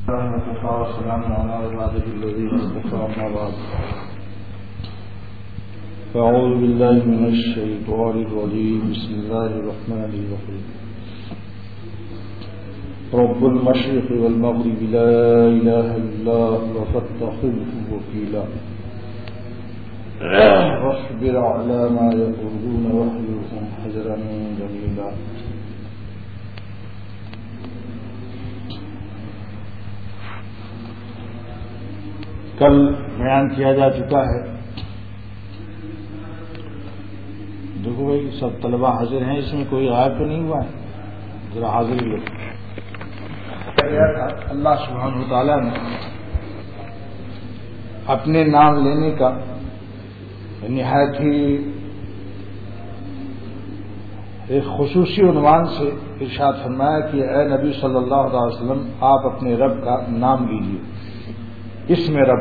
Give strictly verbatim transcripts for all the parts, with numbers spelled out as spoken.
والسلام على عباده الذين اصطفى أما بعد فأعوذ بالله من الشيطان الرجيم بسم الله الرحمن الرحيم رب المشرق والمغرب لا إله إلا هو فاتخذه وكيلا واصبر على ما يقولون واحذرهم حذرا جميلا. کل بیان کیا جا چکا ہے. دیکھو بھائی سب طلباء حاضر ہیں, اس میں کوئی غائب تو نہیں ہوا ہے, ذرا حاضر ہی لوگ. اللہ سبحانہ و تعالیٰ نے اپنے نام لینے کا نہایت ہی ایک خصوصی عنوان سے ارشاد فرمایا کہ اے نبی صلی اللہ علیہ وسلم آپ اپنے رب کا نام لیجیے, اسم رب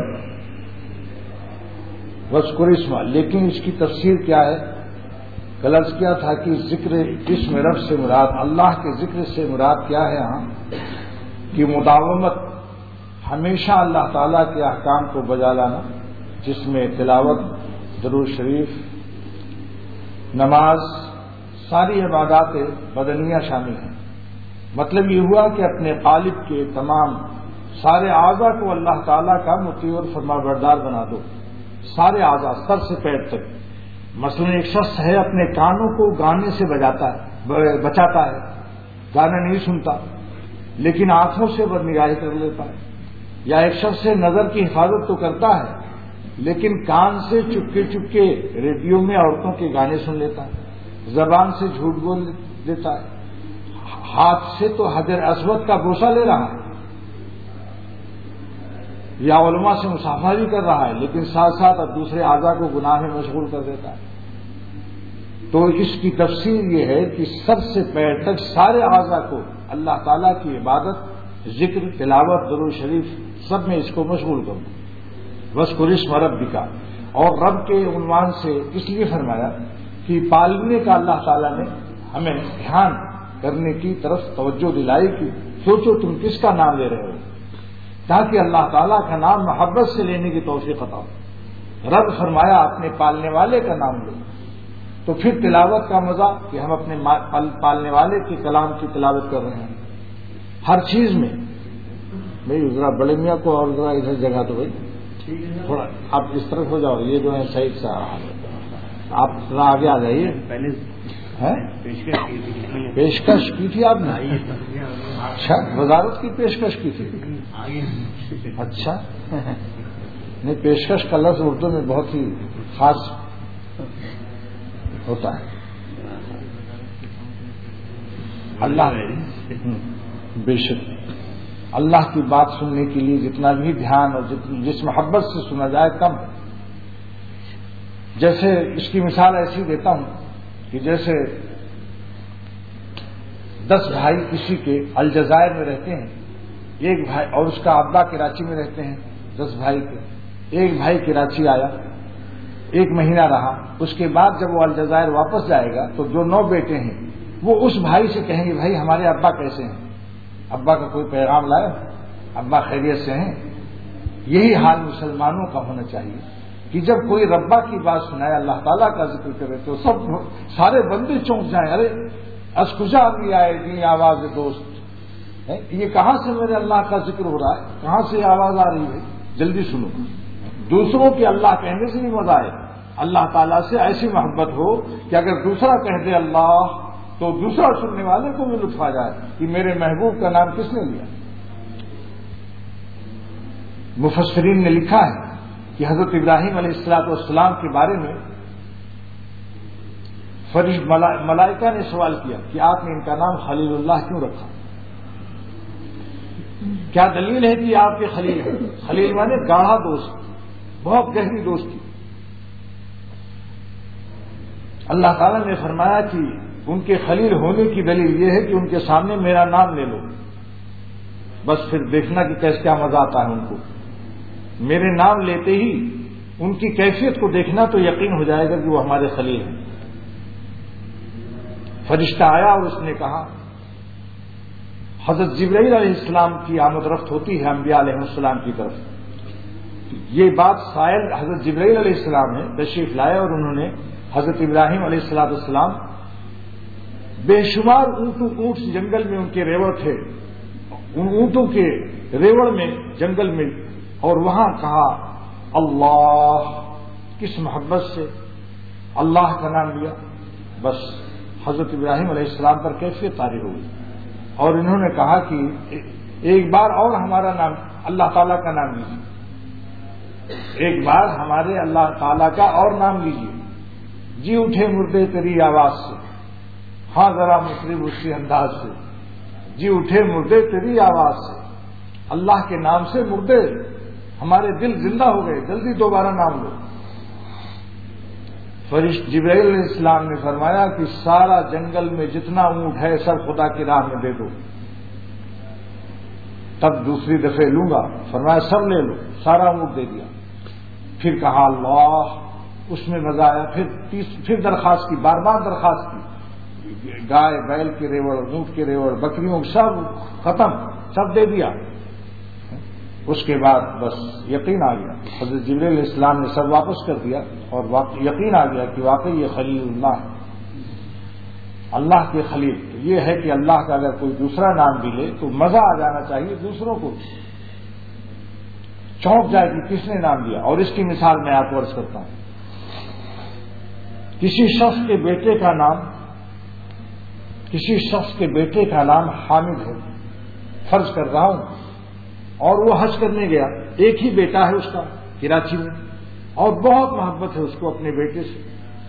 وذکر اسم. لیکن اس کی تفسیر کیا ہے؟ غلط کیا تھا کہ ذکر اسم رب سے مراد اللہ کے ذکر سے مراد کیا ہے یہاں کہ مداومت, ہمیشہ اللہ تعالیٰ کے احکام کو بجا لانا, جس میں تلاوت, درود شریف, نماز, ساری عبادات بدنیہ شامل ہیں. مطلب یہ ہوا کہ اپنے غالب کے تمام سارے اعضاء کو اللہ تعالیٰ کا مطیع اور فرما بردار بنا دو. سارے اعضاء سر سے پیر تک. مثلا ایک شخص ہے اپنے کانوں کو گانے سے بجاتا ہے, بچاتا ہے, گانا نہیں سنتا لیکن آنکھوں سے بدنگاہی کر لیتا ہے. یا ایک شخص سے نظر کی حفاظت تو کرتا ہے لیکن کان سے چپکے چپکے ریڈیو میں عورتوں کے گانے سن لیتا ہے. زبان سے جھوٹ بول لیتا ہے. ہاتھ سے تو حجر اسود کا بوسہ لے رہا ہے یا علماء سے مصافحہ بھی کر رہا ہے لیکن ساتھ ساتھ اب دوسرے اعضاء کو گناہ میں مشغول کر دیتا ہے. تو اس کی تفسیر یہ ہے کہ سر سے پیر تک سارے اعضاء کو اللہ تعالیٰ کی عبادت, ذکر, تلاوت, درود شریف سب میں اس کو مشغول کروں. وذکر اسم ربک, اور رب کے عنوان سے اس لیے فرمایا کہ پالنے کا اللہ تعالیٰ نے ہمیں دھیان کرنے کی طرف توجہ دلائی کہ سوچو تم کس کا نام لے رہے ہو, تاکہ اللہ تعالیٰ کا نام محبت سے لینے کی توفیق عطا ہو. رب فرمایا اپنے پالنے والے کا نام لو, تو پھر تلاوت کا مزہ کہ ہم اپنے پالنے والے کے کلام کی تلاوت کر رہے ہیں ہر چیز میں. بھائی ذرا بڑے میاں کو اور ذرا ادھر جگہ تو بھائی تھوڑا آپ اس طرف ہو جاؤ, یہ جو ہے صحیح سے آپ ذرا آگے آ جائیے. پیشکش کی تھی آپ نے؟ اچھا, وزارت کی پیشکش کی تھی. اچھا نہیں, پیشکش کا لفظ اردو میں بہت ہی خاص ہوتا ہے. اللہ بے شک اللہ کی بات سننے کے لیے جتنا بھی دھیان اور جس محبت سے سنا جائے کم. جیسے اس کی مثال ایسی دیتا ہوں کہ جیسے دس بھائی کسی کے الجزائر میں رہتے ہیں, ایک بھائی اور اس کا ابا کراچی میں رہتے ہیں. دس بھائی کے ایک بھائی کراچی آیا, ایک مہینہ رہا, اس کے بعد جب وہ الجزائر واپس جائے گا تو جو نو بیٹے ہیں وہ اس بھائی سے کہیں گے بھائی ہمارے ابا کیسے ہیں, ابا کا کوئی پیغام لائے, ابا خیریت سے ہیں. یہی حال مسلمانوں کا ہونا چاہیے کہ جب کوئی ربا کی بات سنائے, اللہ تعالیٰ کا ذکر کرے تو سب سارے بندے چونک جائیں, ارے اسکجا بھی آئے گی آواز دوست, یہ کہاں سے میرے اللہ کا ذکر ہو رہا ہے, کہاں سے آواز آ رہی ہے, جلدی سنو. دوسروں کے اللہ کہنے سے بھی مزہ آئے, اللہ تعالیٰ سے ایسی محبت ہو کہ اگر دوسرا کہہ دے اللہ تو دوسرا سننے والے کو بھی لطف آ جائے کہ میرے محبوب کا نام کس نے لیا. مفسرین نے لکھا ہے کہ حضرت ابراہیم علیہ الصلوۃ والسلام کے بارے میں فرشت ملائکہ نے سوال کیا کہ آپ نے ان کا نام خلیل اللہ کیوں رکھا, کیا دلیل ہے کہ آپ کے خلیل ہیں؟ خلیل مانے گاڑھا دوست, بہت گہری دوستی. اللہ تعالیٰ نے فرمایا کہ ان کے خلیل ہونے کی دلیل یہ ہے کہ ان کے سامنے میرا نام لے لو, بس پھر دیکھنا کہ کیسے کیا مزہ آتا ہے ان کو. میرے نام لیتے ہی ان کی کیفیت کو دیکھنا تو یقین ہو جائے گا کہ وہ ہمارے خلیل ہیں. فرشتہ آیا اور اس نے کہا حضرت جبرائیل علیہ السلام کی آمد رفت ہوتی ہے انبیاء علیہ السلام کی طرف. یہ بات سائل حضرت جبرائیل علیہ السلام نے تشریف لائے اور انہوں نے حضرت ابراہیم علیہ السلام السلام بے شمار اونٹوں اونٹ جنگل میں ان کے ریوڑ تھے، ان اونٹوں کے ریوڑ میں جنگل میں، اور وہاں کہا اللہ، کس محبت سے اللہ کا نام لیا. بس حضرت ابراہیم علیہ السلام پر کیفیت طاری ہوئی اور انہوں نے کہا کہ ایک بار اور ہمارا نام اللہ تعالیٰ کا نام لیجیے، ایک بار ہمارے اللہ تعالیٰ کا اور نام لیجیے. جی اٹھے مردے تیری آواز سے، ہاں ذرا مطرب اسی انداز سے، جی اٹھے مردے تیری آواز سے. اللہ کے نام سے مردے، ہمارے دل زندہ ہو گئے، جلدی دوبارہ نام لو. فرشت جبرائیل علیہ السلام نے فرمایا کہ سارا جنگل میں جتنا اونٹ ہے سب خدا کی راہ میں دے دو. تب دوسری دفعہ لوں گا، فرمایا سب لے لو، سارا اونٹ دے دیا. پھر کہا اللہ، اس میں مزہ آیا. پھر تیس پھر درخواست کی، بار بار درخواست کی، گائے بیل کے ریوڑ، اونٹ کے ریوڑ، بکریوں سب ختم، سب دے دیا. اس کے بعد بس یقین آ گیا، حضرت جبرائیل علیہ السلام نے سب واپس کر دیا اور یقین آ گیا کہ واقعی یہ خلیل اللہ ہے، اللہ کے خلیل. یہ ہے کہ اللہ کا اگر کوئی دوسرا نام بھی لے تو مزہ آ جانا چاہیے، دوسروں کو چونک جائے کہ کس نے نام دیا. اور اس کی مثال میں آپ کو عرض کرتا ہوں. کسی شخص کے بیٹے کا نام کسی شخص کے بیٹے کا نام حامد ہے، فرض کر رہا ہوں، اور وہ حج کرنے گیا. ایک ہی بیٹا ہے اس کا کراچی میں، اور بہت محبت ہے اس کو اپنے بیٹے سے.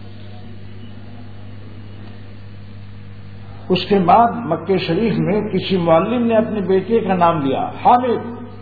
اس کے بعد مکہ شریف میں کسی معلم نے اپنے بیٹے کا نام لیا حامد.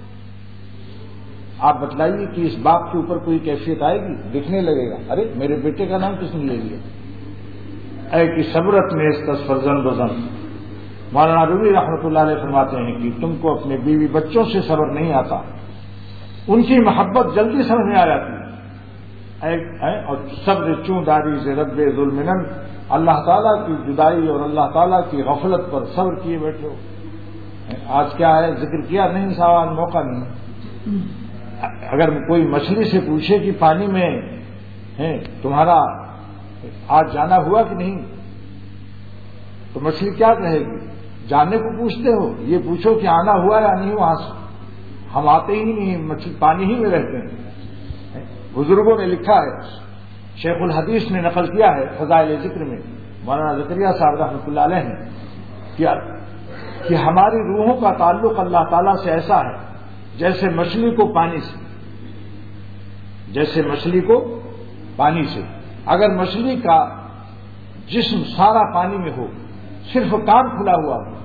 آپ بتلائیے کہ اس باپ کے اوپر کوئی کیفیت آئے گی؟ دکھنے لگے گا ارے میرے بیٹے کا نام کس نے لے لیا. اے کہ صبرت میں اس تصفرزن بزن. مولانا رومی رحمۃ اللہ علیہ فرماتے ہیں کہ تم کو اپنے بیوی بچوں سے صبر نہیں آتا، ان کی محبت جلدی سمجھ میں آ جاتی ہے. اور صبر چوں داری سے رب ظلمن، اللہ تعالیٰ کی جدائی اور اللہ تعالیٰ کی غفلت پر صبر کیے بیٹھے ہو. آج کیا ہے، ذکر کیا نہیں، سوال موقع نہیں. اگر کوئی مچھلی سے پوچھے کہ پانی میں تمہارا آج جانا ہوا کہ نہیں، تو مچھلی کیا کہے گی؟ جانے کو پوچھتے ہو، یہ پوچھو کہ آنا ہوا یا نہیں. وہاں سے ہم آتے ہی نہیں، مچھلی پانی ہی میں رہتے ہیں. بزرگوں نے لکھا ہے، شیخ الحدیث نے نقل کیا ہے فضائل ذکر میں، مولانا زکریا صاحب رحمۃ اللہ علیہ نے، کہ ہماری روحوں کا تعلق اللہ تعالیٰ سے ایسا ہے جیسے مچھلی کو پانی سے جیسے مچھلی کو پانی سے. اگر مچھلی کا جسم سارا پانی میں ہو، صرف کان کھلا ہوا ہو،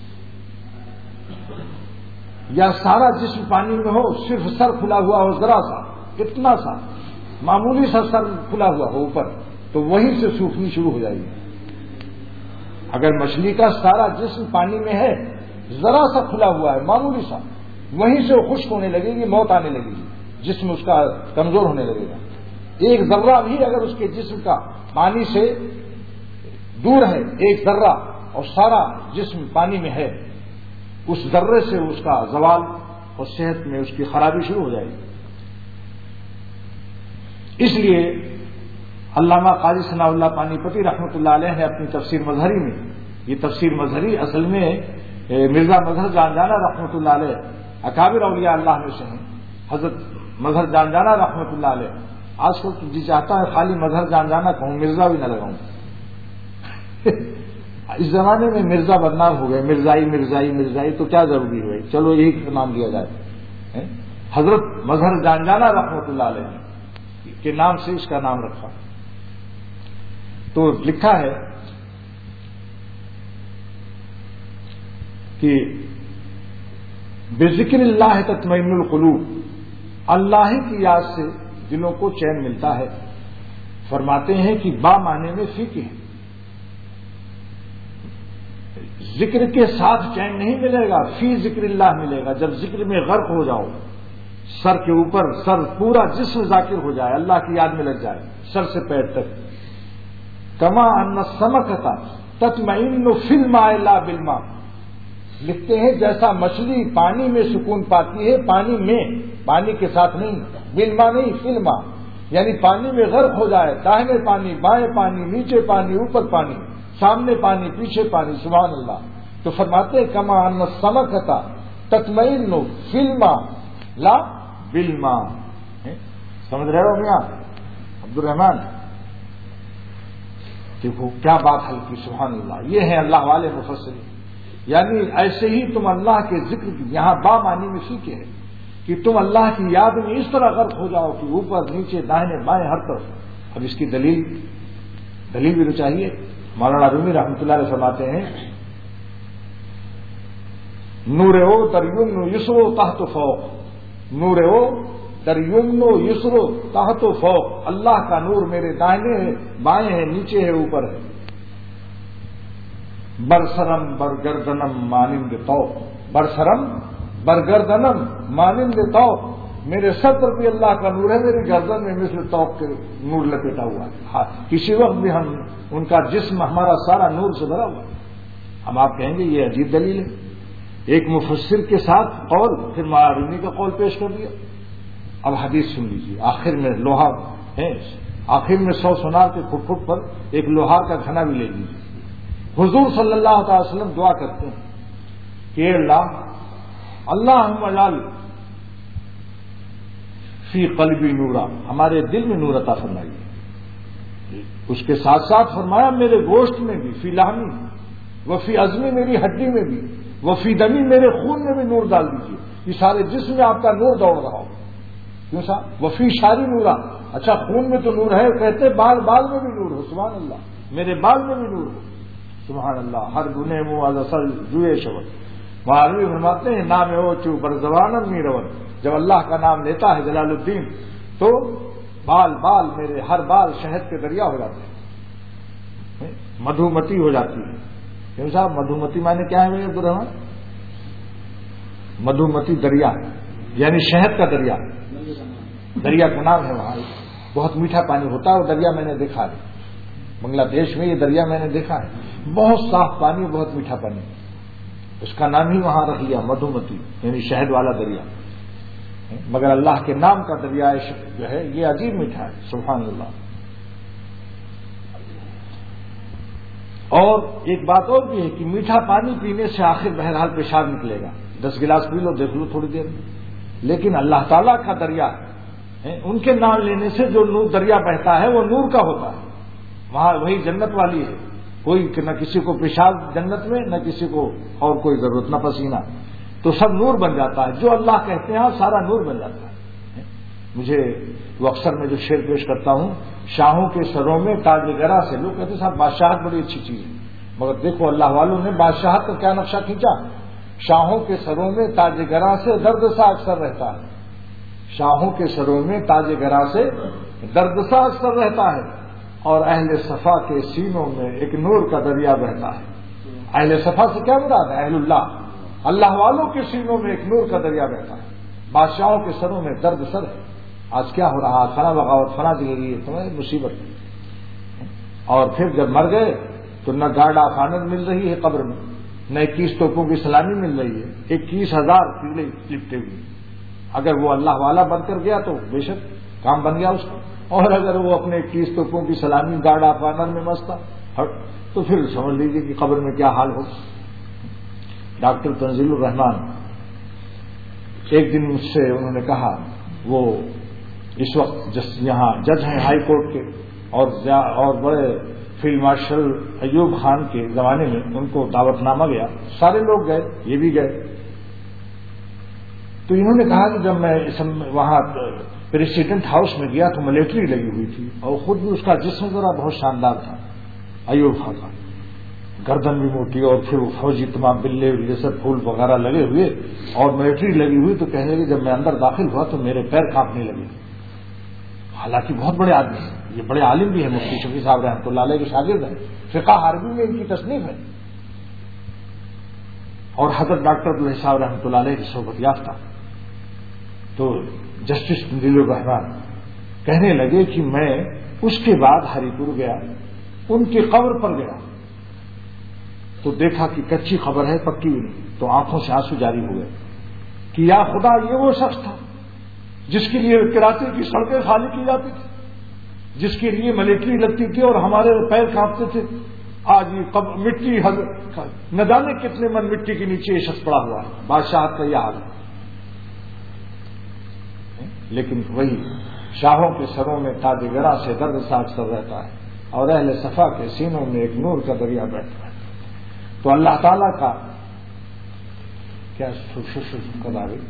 یا سارا جسم پانی میں ہو صرف سر کھلا ہوا ہو، ذرا سا، اتنا سا معمولی سا سر کھلا ہوا ہو اوپر، تو وہیں سے سوکھنی شروع ہو جائے گی. اگر مچھلی کا سارا جسم پانی میں ہے، ذرا سا کھلا ہوا ہے معمولی سا، وہیں سے وہ خشک ہونے لگے گی، موت آنے لگے گی، جسم اس کا کمزور ہونے لگے گا. ایک ذرہ بھی اگر اس کے جسم کا پانی سے دور ہے، ایک ذرہ، اور سارا جسم پانی میں ہے، اس ذرے سے اس کا زوال اور صحت میں اس کی خرابی شروع ہو جائے گی. اس لیے علامہ قاضی ثناء اللہ پانی پتی رحمۃ اللہ علیہ نے اپنی تفسیر مظہری میں، یہ تفسیر مظہری اصل میں مرزا مظہر جان جانا رحمۃ اللہ علیہ اکابر اولیاء اللہ میں سے ہیں. حضرت مظہر جان جانا رحمۃ اللہ علیہ، آج کل جی چاہتا ہے خالی مظہر جان جانا کہوں، مرزا بھی نہ لگاؤں. اس زمانے میں مرزا بدنام ہو گئے، مرزائی مرزائی مرزائی، تو کیا ضروری ہے، چلو یہی نام دیا جائے. حضرت مظہر جان جانا رحمۃ اللہ علیہ کے نام سے اس کا نام رکھا. تو لکھا ہے کہ بذکر اللہ تطمئن القلوب، اللہ کی یاد سے دلوں کو چین ملتا ہے. فرماتے ہیں کہ با معنی میں فی ہے، ذکر کے ساتھ چین نہیں ملے گا، فی ذکر اللہ ملے گا. جب ذکر میں غرق ہو جاؤ، سر کے اوپر سر پورا جسم ذاکر ہو جائے، اللہ کی یاد میں لگ جائے سر سے پیر تک. کما ان السمکۃ تطمئن فی الماء لا بالماء، لکھتے ہیں جیسا مچھلی پانی میں سکون پاتی ہے، پانی میں، پانی کے ساتھ نہیں، بالما نہیں، فلما، یعنی پانی میں غرق ہو جائے، داہنے پانی، بائیں پانی، نیچے پانی، اوپر پانی، سامنے پانی، پیچھے پانی، سبحان اللہ. تو فرماتے کما ان السمکۃ تطمئن فلما لا بالما. سمجھ رہے ہو میاں عبد الرحمان؟ دیکھو کیا بات ہلکی، سبحان اللہ. یہ ہے اللہ والے مفسرین. یعنی ایسے ہی تم اللہ کے ذکر کی، یہاں با معنی میں سیکھے ہے کہ تم اللہ کی یاد میں اس طرح غرق ہو جاؤ کہ اوپر نیچے داہنے بائیں ہر طرف. اب اس کی دلیل دلیل بھی تو چاہیے. مولانا رومی رحمۃ اللہ علیہ فرماتے ہیں نور او تریمن یسرو تحت فوق، نور او تریمن یسرو تحت فوق، اللہ کا نور میرے دائنے ہے، بائیں ہے، نیچے ہے، اوپر ہے. برسرم برگردنم مانند تو، برسرم برگردنم مانند تو، میرے سر پر بھی اللہ کا نور ہے، میری گردن میں مثل توق کے نور لپیٹا ہوا ہے. ہاں کسی وقت بھی ہم ان کا جسم ہمارا سارا نور سے بھرا ہوا ہے. ہم آپ کہیں گے یہ عجیب دلیل ہے. ایک مفسر کے ساتھ قول، پھر معارضی کا قول پیش کر دیا. اب حدیث سن لیجیے. آخر میں لوہا ہے، آخر میں سو سونار کے پھٹ پھٹ پر ایک لوہار کا گھنا بھی لے لیجیے. حضور صلی اللہ تعالی وسلم دعا کرتے ہیں کہ اللہ اللہم اجعل فی قلبی نورا، ہمارے دل میں نور عطا فرمائیے. اس کے ساتھ ساتھ فرمایا میرے گوشت میں بھی، فی لحمی وفی عظمی، میری ہڈی میں بھی، وفی دمی، میرے خون میں بھی نور ڈال دیجیے. یہ سارے جسم میں آپ کا نور دوڑ رہا ہو. کیوں صاحب؟ وفی شاری نورا، اچھا خون میں تو نور ہے، کہتے بال بال میں بھی نور ہو. سبحان اللہ، میرے بال میں بھی نور ہو. سبحان اللہ. ہر گنے منہ از اصل جوئے شبر. معاوی فرماتے ہیں نام او چو بر زبانم میرون، جب اللہ کا نام لیتا ہے جلال الدین تو بال بال میرے ہر بال شہد کے دریا ہو جاتے ہیں، مدھومتی ہو جاتی ہے. کیوں صاحب؟ مدھومتی معنی کیا ہے میرے عبد الرحمان؟ مدھومتی دریا یعنی شہد کا دریا. دریا کا نام ہے وہاں، بہت میٹھا پانی ہوتا ہے وہ دریا. میں نے دیکھا ہے بنگلہ دیش میں، یہ دریا میں نے دیکھا ہے، بہت صاف پانی، بہت میٹھا پانی. اس کا نام ہی وہاں رکھ لیا مدھومتی، یعنی شہد والا دریا. مگر اللہ کے نام کا دریا جو ہے یہ عجیب میٹھا ہے. سبحان اللہ. اور ایک بات اور بھی ہے کہ میٹھا پانی پینے سے آخر بہرحال پیشاب نکلے گا. دس گلاس پی لو، دیکھ لو تھوڑی دیر میں. لیکن اللہ تعالیٰ کا دریا ہے، ان کے نام لینے سے جو نور دریا بہتا ہے وہ نور کا ہوتا ہے. وہاں وہی جنت والی ہے. کوئی نہ کسی کو پیشاب جنت میں، نہ کسی کو اور کوئی ضرورت، نہ پسینہ، تو سب نور بن جاتا ہے. جو اللہ کہتے ہیں سارا نور بن جاتا ہے. مجھے وہ اکثر میں جو شعر پیش کرتا ہوں، شاہوں کے سروں میں تاج گرا سے، لوگ کہتے ہیں صاحب بادشاہت بڑی اچھی چیز ہے، مگر دیکھو اللہ والوں نے بادشاہت کا کیا نقشہ کھینچا. شاہوں کے سروں میں تاج گرا سے درد سا اکثر رہتا ہے. شاہوں کے سروں میں تاج گرا سے درد سا اکثر رہتا ہے، اور اہل صفا کے سینوں میں ایک نور کا دریا بہتا ہے. اہل صفا سے کیا مراد ہے؟ اہل اللہ، اللہ والوں کے سینوں میں ایک نور کا دریا بہتا ہے. بادشاہوں کے سروں میں درد سر ہے. آج کیا ہو رہا ہے؟ فنا بغاوت، فنا دلی، تمہیں مصیبت. اور پھر جب مر گئے تو نہ گارڈ آف آنر مل رہی ہے قبر میں، نہ اکیس توپوں کی سلامی مل رہی ہے، اکیس ہزار پیلے لپٹے ہوئے. اگر وہ اللہ والا بن کر گیا تو بے شک کام بن گیا اس کا، اور اگر وہ اپنے اکیس توپوں کی سلامی گارڈ آف آنر میں مست تھا تو پھر سمجھ لیجیے کہ قبر میں کیا حال ہوگا. ڈاکٹر تنزیل الرحمان ایک دن مجھ سے انہوں نے کہا، وہ اس وقت جس یہاں جج ہیں ہائی کورٹ کے، اور اور بڑے فیلڈ مارشل ایوب خان کے زمانے میں ان کو دعوت نامہ گیا، سارے لوگ گئے، یہ بھی گئے. تو انہوں نے کہا کہ جب میں وہاں پریسیڈنٹ ہاؤس میں گیا تو ملٹری لگی ہوئی تھی، اور خود بھی اس کا جسم ذرا بہت شاندار تھا ایوب خان کا، گردن بھی موٹی، اور پھر وہ فوجی تمام بلے جیسے پھول وغیرہ لگے ہوئے اور ملٹری لگی ہوئی. تو کہنے لگے جب میں اندر داخل ہوا تو میرے پیر کانپنے لگے. حالانکہ بہت بڑے آدمی ہیں، یہ بڑے عالم بھی ہیں، مفتی شفیع صاحب رحمۃ اللہ علیہ کے شاگرد ہیں، فقہ عربی میں ان کی تصنیف ہے، اور حضرت ڈاکٹر عبداللہ صاحب رحمۃ اللہ علیہ کی صحبت یافتہ. تو جسٹس تنزیل الرحمان کہنے لگے کہ میں اس کے بعد ہری پور گیا، ان کی قبر پر گیا، تو تو دیکھا کہ کچی خبر ہے پکی ہوئی نہیں، تو آنکھوں سے آنسو جاری ہوئے کہ یا خدا یہ وہ شخص تھا جس کے لیے کراچی کی سڑکیں خالی کی جاتی تھی، جس کے لیے ملٹری لگتی تھی اور ہمارے پیر کانپتے تھے، آج یہ مٹی نہ جانے کتنے من مٹی کے نیچے یہ شخص پڑا ہوا ہے، بادشاہت کا یہ حال ہے۔ لیکن وہی شاہوں کے سروں میں تاج گراں سے درد ساز کر رہتا ہے اور اہل صفا کے سینوں میں ایک نور کا دریا بیٹھتا ہے۔ تو اللہ تعالیٰ کا کیا کرا گئی،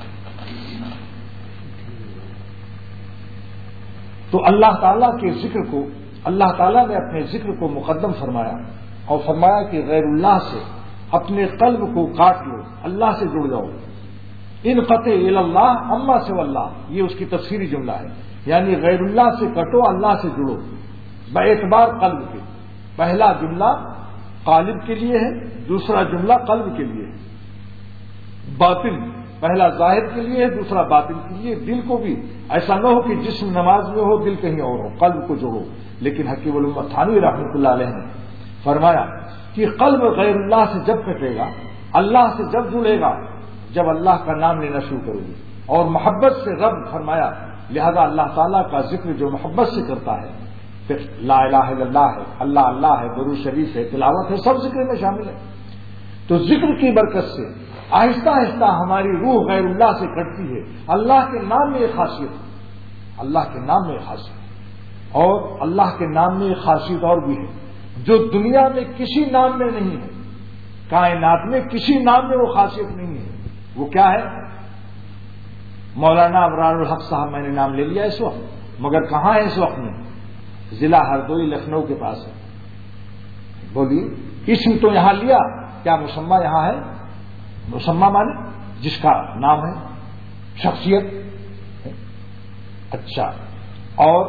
تو اللہ تعالیٰ کے ذکر کو اللہ تعالیٰ نے اپنے ذکر کو مقدم فرمایا اور فرمایا کہ غیر اللہ سے اپنے قلب کو کاٹ لو، اللہ سے جڑ جاؤ۔ ان قطع اللہ اما سے اللہ، یہ اس کی تفسیری جملہ ہے، یعنی غیر اللہ سے کٹو، اللہ سے جڑو باعتبار قلب کے۔ پہلا جملہ قالب کے لیے ہے، دوسرا جملہ قلب کے لیے ہے۔ باطن پہلا ظاہر کے لیے ہے، دوسرا باطن کے لیے۔ دل کو بھی ایسا نہ ہو کہ جسم نماز میں ہو دل کہیں اور ہو، قلب کو جوڑو۔ لیکن حکیم الامت تھانوی رحمۃ اللہ علیہ نے فرمایا کہ قلب غیر اللہ سے جب کٹے گا، اللہ سے جب جڑے گا جب اللہ کا نام لینا شروع کرو گی، اور محبت سے رب فرمایا، لہذا اللہ تعالیٰ کا ذکر جو محبت سے کرتا ہے، پھر لا الہ الا اللہ ہے، اللہ اللہ ہے، درود شریف ہے، تلاوت ہے، سب ذکر میں شامل ہے۔ تو ذکر کی برکت سے آہستہ آہستہ ہماری روح غیر اللہ سے کٹتی ہے۔ اللہ کے نام میں ایک خاصیت ہے، اللہ کے نام میں ایک خاصیت ہے، اور اللہ کے نام میں ایک خاصیت اور بھی ہے جو دنیا میں کسی نام میں نہیں ہے، کائنات میں کسی نام میں وہ خاصیت نہیں ہے۔ وہ کیا ہے؟ مولانا ابرار الحق صاحب میں نے نام لے لیا اس وقت، مگر کہاں ہے اس وقت میں؟ ضلع ہردوئی لکھنؤ کے پاس ہے۔ بولیے، اسم تو یہاں لیا، کیا مسمى یہاں ہے؟ مسمى مانے جس کا نام ہے، شخصیت۔ اچھا، اور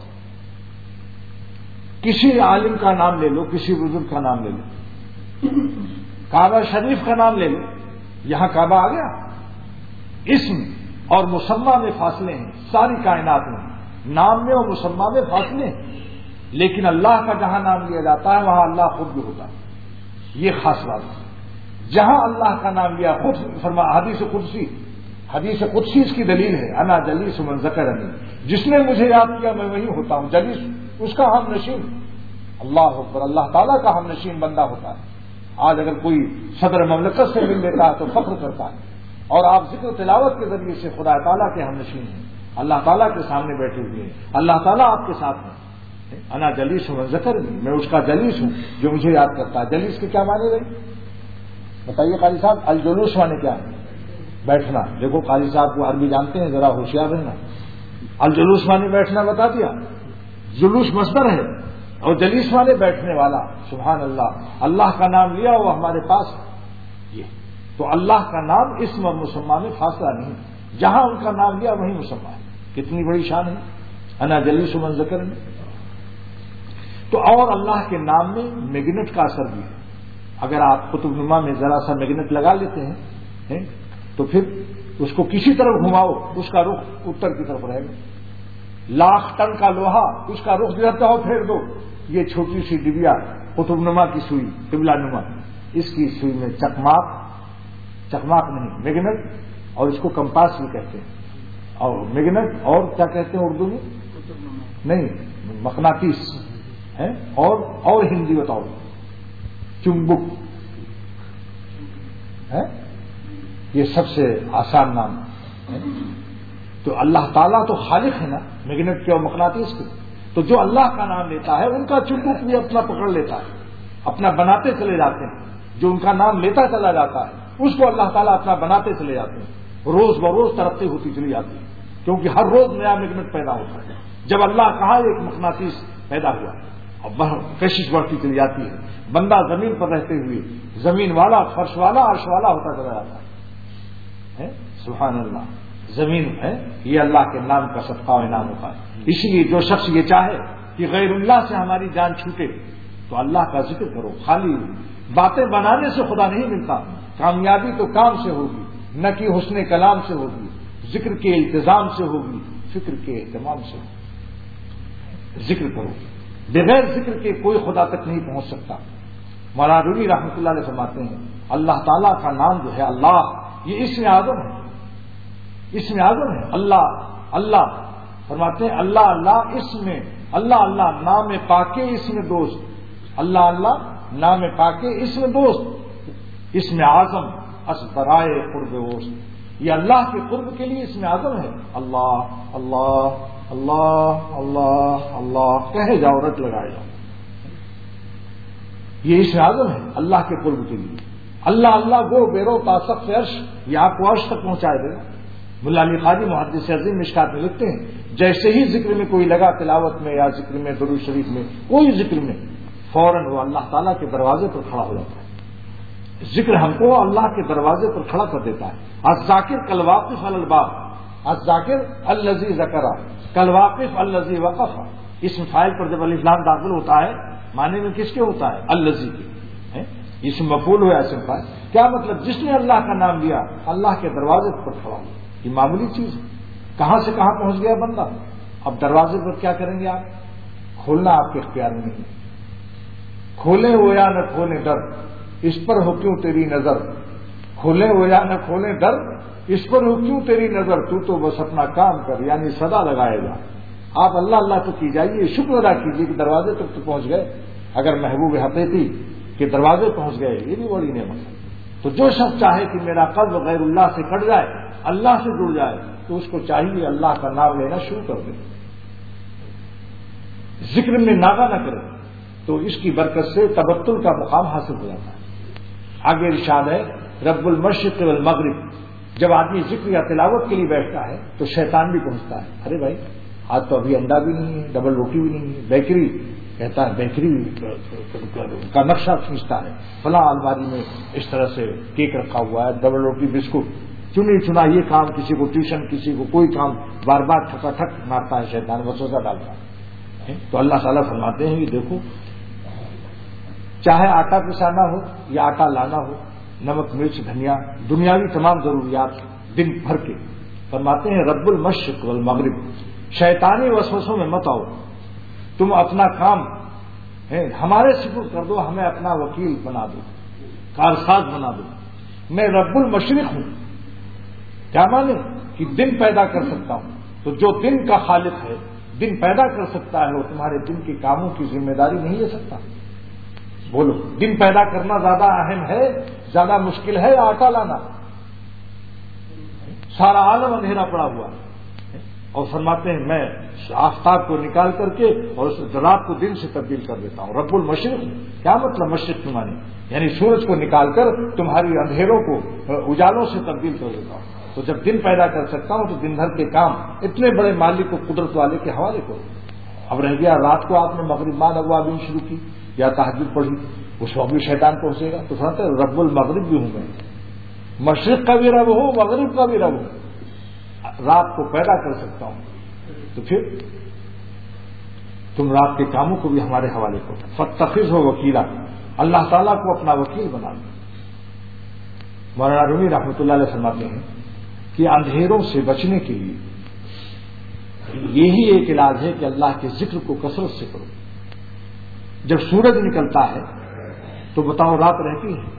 کسی عالم کا نام لے لو، کسی بزرگ کا نام لے لو، کعبہ شریف کا نام لے لو، یہاں کعبہ آ گیا۔ اسم اور مسمى میں فاصلے ہیں، ساری کائنات میں نام میں اور مسمى میں فاصلے ہیں، لیکن اللہ کا جہاں نام لیا جاتا ہے وہاں اللہ خود بھی ہوتا ہے۔ یہ خاص بات ہے، جہاں اللہ کا نام لیا خود فرما، حدیث قدسی حدیث قدسی اس کی دلیل ہے، انا جلیس من ذکرنی، جس نے مجھے یاد کیا میں وہی ہوتا ہوں، جلیس اس کا ہم نشین۔ اللہ اکبر، اللہ تعالیٰ کا ہم نشین بندہ ہوتا ہے۔ آج اگر کوئی صدر مملکت سے مل لیتا ہے تو فخر کرتا ہے، اور آپ ذکر تلاوت کے ذریعے سے خدا تعالیٰ کے ہم نشین ہیں، اللہ تعالیٰ کے سامنے بیٹھے ہوئے ہیں، اللہ تعالیٰ آپ کے ساتھ ہیں۔ انا جلیس من ذکرنی، میں اس کا جلیس ہوں جو مجھے یاد کرتا ہے۔ جلیس کے کیا معنی رہے بتائیے قاری صاحب؟ الجلوس معنی کیا ہے؟ بیٹھنا۔ دیکھو قاری صاحب کو عربی جانتے ہیں، ذرا ہوشیار رہنا۔ الجلوس معنی بیٹھنا بتا دیا، جلوس مصدر ہے، اور جلیس معنی بیٹھنے والا۔ سبحان اللہ، اللہ کا نام لیا وہ ہمارے پاس یہ تو اللہ کا نام اسم اور مسمى میں فاصلہ نہیں، جہاں ان کا نام لیا وہیں مسمى ہے۔ کتنی بڑی شان ہے، انا جلیس من ذکرنی۔ تو اور اللہ کے نام میں میگنٹ کا اثر بھی ہے۔ اگر آپ قطب نما میں ذرا سا میگنٹ لگا لیتے ہیں تو پھر اس کو کسی طرف گھماؤ اس کا رخ اتر کی طرف رہے گا۔ لاکھ ٹن کا لوہا اس کا رخ جدھر ہو پھیر دو، یہ چھوٹی سی ڈبیا قطب نما کی سوئی، قبلہ نما، اس کی سوئی میں چکماک چکماک نہیں میگنٹ، اور اس کو کمپاس بھی کہتے ہیں، اور میگنٹ اور کیا کہتے ہیں اردو میں؟ نہیں، مقناطیس ہے، اور اور ہندی بتاؤ، چمبک ہے، یہ سب سے آسان نام ہے۔ تو اللہ تعالیٰ تو خالق ہے نا میگنٹ کے اور مقناطیس کے، تو جو اللہ کا نام لیتا ہے ان کا چمبک بھی اپنا پکڑ لیتا ہے، اپنا بناتے چلے جاتے ہیں۔ جو ان کا نام لیتا چلا جاتا ہے اس کو اللہ تعالیٰ اپنا بناتے چلے جاتے ہیں، روز بروز ترقی ہوتی چلی جاتی ہے، کیونکہ ہر روز نیا میگنٹ پیدا ہوتا ہے۔ جب اللہ کہا ایک مقناطیس پیدا ہوا اور کشش بڑھتی چلی جاتی ہے، بندہ زمین پر رہتے ہوئے زمین والا، فرش والا، عرش والا ہوتا چلا جاتا ہے۔ سبحان اللہ، زمین ہے، یہ اللہ کے نام کا صدقہ و انعام ہوتا ہے۔ اسی لیے جو شخص یہ چاہے کہ غیر اللہ سے ہماری جان چھوٹے تو اللہ کا ذکر کرو۔ خالی باتیں بنانے سے خدا نہیں ملتا، کامیابی تو کام سے ہوگی، نہ کہ حسن کلام سے ہوگی، ذکر کے التزام سے ہوگی، فکر کے اہتمام سے ہوگی۔ ذکر کرو، بغیر ذکر کے کوئی خدا تک نہیں پہنچ سکتا۔ مولانا رومی رحمۃ اللہ علیہ فرماتے ہیں اللہ تعالیٰ کا نام جو ہے اللہ، یہ اسم اعظم ہے، اسم اعظم ہے اللہ اللہ۔ فرماتے ہیں اللہ اللہ اسم میں، اللہ اللہ نام پاکے اسم دوست، اللہ اللہ نام پاکے اسم دوست، اسم اعظم اس برائے قرب وسط، یہ اللہ کے قرب کے لیے اسم اعظم ہے۔ اللہ اللہ اللہ اللہ اللہ کہے جاؤ، رٹ لگائے جاؤ، یہ اسم اعظم ہے اللہ کے قرب کے لیے۔ اللہ اللہ گو بیرو تاسق عرش، یہ آپ کو عرش تک پہنچائے دے گا۔ ملا علی قاری محدث عظیم مشکات میں لکھتے ہیں جیسے ہی ذکر میں کوئی لگا، تلاوت میں یا ذکر میں درود شریف میں کوئی ذکر میں، فوراً وہ اللہ تعالیٰ کے دروازے پر کھڑا ہو جاتا ہے۔ ذکر ہم کو اللہ کے دروازے پر کھڑا کر دیتا ہے۔ الذاکر کالواقف علی الباب، الذاکر الذی ذکر کالواقف الذی وقف، اسم فاعل پر جب الف لام داخل ہوتا ہے معنی میں کس کے ہوتا ہے؟ الذی کے، اسم مفعول ہوا اسم فاعل۔ کیا مطلب؟ جس نے اللہ کا نام لیا اللہ کے دروازے پر کھڑا ہوا، یہ معمولی چیز ہے۔ کہاں سے کہاں پہنچ گیا بندہ؟ اب دروازے پر کیا کریں گے آپ؟ کھولنا آپ کے اختیار میں نہیں، کھولیں ہو یا نہ کھولیں در، اس پر ہو کیوں تیری نظر، کھولیں ہو یا نہ کھولیں در، اس پر ہو کیوں تیری نظر، تو تو بس اپنا کام کر، یعنی صدا لگائے گا۔ آپ اللہ اللہ تو کی جائیے، شکر ادا کیجیے کہ دروازے تک تو پہنچ گئے۔ اگر محبوب حقیقی کے دروازے پہنچ گئے یہ بھی بڑی نعمت ہے۔ تو جو شخص چاہے کہ میرا قلب غیر اللہ سے کٹ جائے، اللہ سے جڑ جائے، تو اس کو چاہیے اللہ کا نام لینا شروع کر دے، ذکر میں ناغہ نہ کرے، تو اس کی برکت سے تبتل کا مقام حاصل ہو جاتا ہے۔ آگے ارشاد ہے رب المشرق والمغرب، جب آدمی ذکر یا تلاوت کے لیے بیٹھتا ہے تو شیطان بھی پہنچتا ہے، ارے بھائی آج تو ابھی انڈا بھی نہیں ہے، ڈبل روٹی بھی نہیں ہے، بیکری کہتا ہے، بیکری کا نقشہ کھینچتا ہے، فلاں الماری میں اس طرح سے کیک رکھا ہوا ہے، ڈبل روٹی بسکٹ، چنی چنا یہ کام، کسی کو ٹیوشن کسی کو کوئی کام، بار بار ٹھکا ٹھک مارتا ہے شیطان، وسوسہ ڈالتا ہے۔ تو اللہ تعالیٰ فرماتے ہیں کہ دیکھو چاہے آٹا پسانا ہو یا آٹا لانا ہو، نمک مرچ دھنیا، دنیاوی تمام ضروریات دن بھر کے، فرماتے ہیں رب المشرق والمغرب، شیطانی وسوسوں میں مت آؤ، تم اپنا کام ہمارے سپرد کر دو، ہمیں اپنا وکیل بنا دو، کارساز بنا دو۔ میں رب المشرق ہوں، کیا مانے کہ دن پیدا کر سکتا ہوں، تو جو دن کا خالق ہے، دن پیدا کر سکتا ہے، وہ تمہارے دن کے کاموں کی ذمہ داری نہیں لے سکتا؟ بولو، دن پیدا کرنا زیادہ اہم ہے، زیادہ مشکل ہے آٹا لانا؟ سارا عالم اندھیرا پڑا ہوا ہے، اور فرماتے ہیں میں آفتاب کو نکال کر کے اور اس رات کو دن سے تبدیل کر دیتا ہوں، رب المشرق۔ کیا مطلب مشرق تمہاری؟ یعنی سورج کو نکال کر تمہاری اندھیروں کو اجالوں سے تبدیل کر دیتا ہوں۔ تو جب دن پیدا کر سکتا ہوں تو دن بھر کے کام اتنے بڑے مالک کو، قدرت والے کے حوالے کرو۔ اب رہ گیا رات کو آپ نے مغرب بعد اوابین شروع کی یا تہجد پڑھی، اس وقت بھی شیطان پہنچے گا، تو فرماتے ہیں رب المغرب بھی ہوں میں، مشرق کا بھی رب ہوں، مغرب کا بھی رب ہوں، رات کو پیدا کر سکتا ہوں، تو پھر تم رات کے کاموں کو بھی ہمارے حوالے کرو۔ فاتخذ ہو وکیلا، اللہ تعالیٰ کو اپنا وکیل بنا لو۔ مولانا رومی رحمۃ اللہ علیہ فرماتے ہیں کہ اندھیروں سے بچنے کے لیے یہی ایک علاج ہے کہ اللہ کے ذکر کو کثرت سے کرو۔ جب سورج نکلتا ہے تو بتاؤ رات رہتی ہے؟